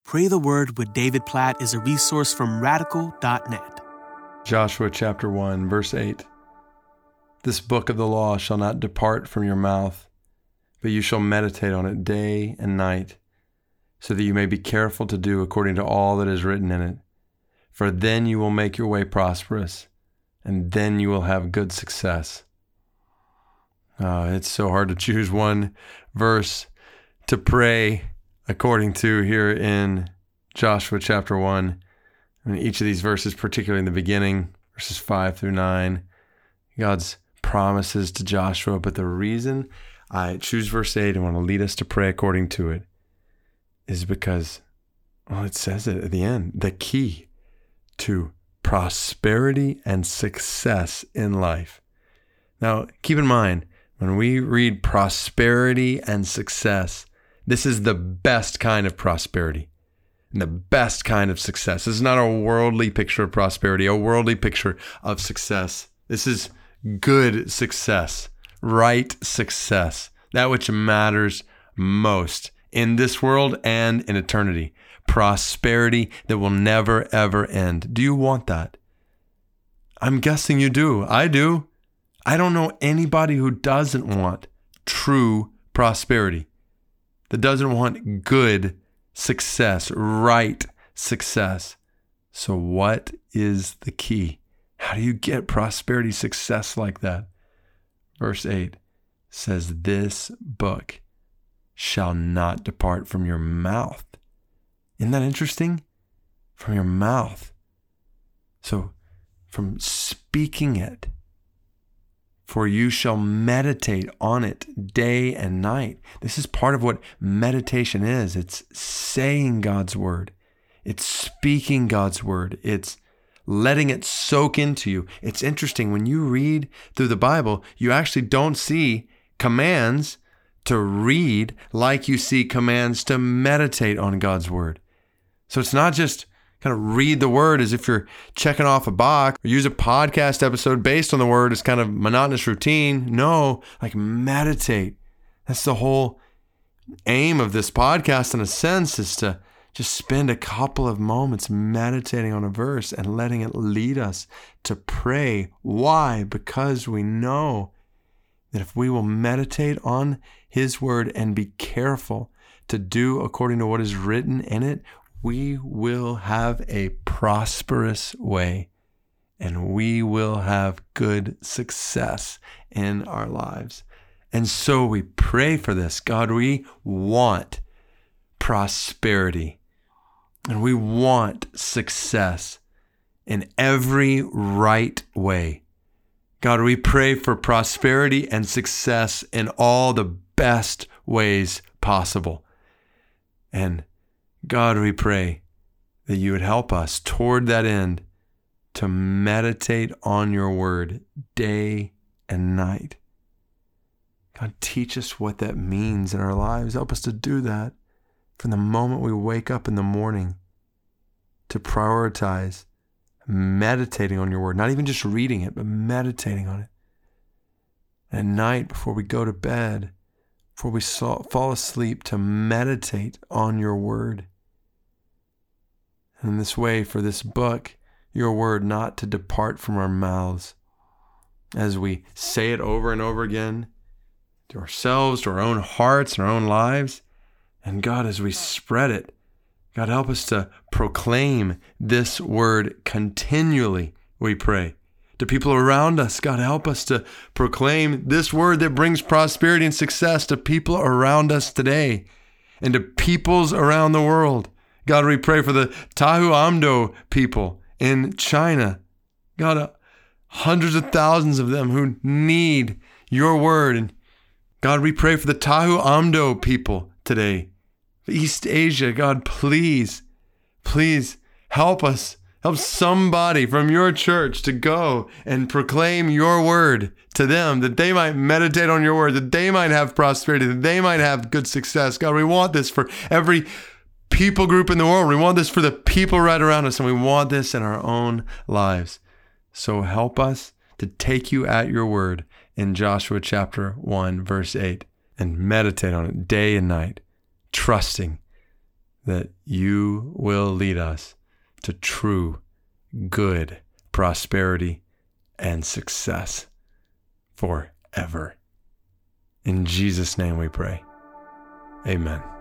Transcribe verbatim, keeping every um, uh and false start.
Pray the Word with David Platt is a resource from radical dot net. Joshua chapter one, verse eight. This book of the law shall not depart from your mouth, but you shall meditate on it day and night, so that you may be careful to do according to all that is written in it. For then you will make your way prosperous, and then you will have good success. Uh, it's so hard to choose one verse to pray according to here in Joshua chapter one. I mean, each of these verses, particularly in the beginning, verses five through nine, God's promises to Joshua. But the reason I choose verse eight and want to lead us to pray according to it is because, well, it says it at the end, the key to prosperity and success in life. Now, keep in mind, when we read prosperity and success, this is the best kind of prosperity and the best kind of success. This is not a worldly picture of prosperity, a worldly picture of success. This is good success, right success, that which matters most in this world and in eternity. Prosperity that will never, ever end. Do you want that? I'm guessing you do. I do. I don't know anybody who doesn't want true prosperity, that doesn't want good success, right success. So what is the key? How do you get prosperity, success like that? Verse eight says, this book shall not depart from your mouth. Isn't that interesting? From your mouth. So from speaking it. For you shall meditate on it day and night. This is part of what meditation is. It's saying God's word. It's speaking God's word. It's letting it soak into you. It's interesting. When you read through the Bible, you actually don't see commands to read like you see commands to meditate on God's word. So it's not just kind of read the word as if you're checking off a box, or use a podcast episode based on the word as kind of monotonous routine. No, like meditate. That's the whole aim of this podcast in a sense, is to just spend a couple of moments meditating on a verse and letting it lead us to pray. Why? Because we know that if we will meditate on His word and be careful to do according to what is written in it, we will have a prosperous way, and we will have good success in our lives. And so we pray for this. God, we want prosperity, and we want success in every right way. God, we pray for prosperity and success in all the best ways possible. And God, we pray that you would help us toward that end to meditate on your word day and night. God, teach us what that means in our lives. Help us to do that from the moment we wake up in the morning, to prioritize meditating on your word, not even just reading it, but meditating on it. At night, before we go to bed, before we fall asleep, to meditate on your word. And in this way, for this book, your word not to depart from our mouths, as we say it over and over again to ourselves, to our own hearts and our own lives. And God, as we spread it, God, help us to proclaim this word continually, we pray. To people around us, God, help us to proclaim this word that brings prosperity and success to people around us today and to peoples around the world. God, we pray for the Tahu Amdo people in China. God, uh, hundreds of thousands of them who need your word. And God, we pray for the Tahu Amdo people today. East Asia, God, please, please help us. Help somebody from your church to go and proclaim your word to them, that they might meditate on your word, that they might have prosperity, that they might have good success. God, we want this for every people group in the world. We want this for the people right around us, and we want this in our own lives. So help us to take you at your word in Joshua chapter one, verse eight, and meditate on it day and night, trusting that you will lead us to true, good prosperity and success forever. In Jesus' name we pray. Amen.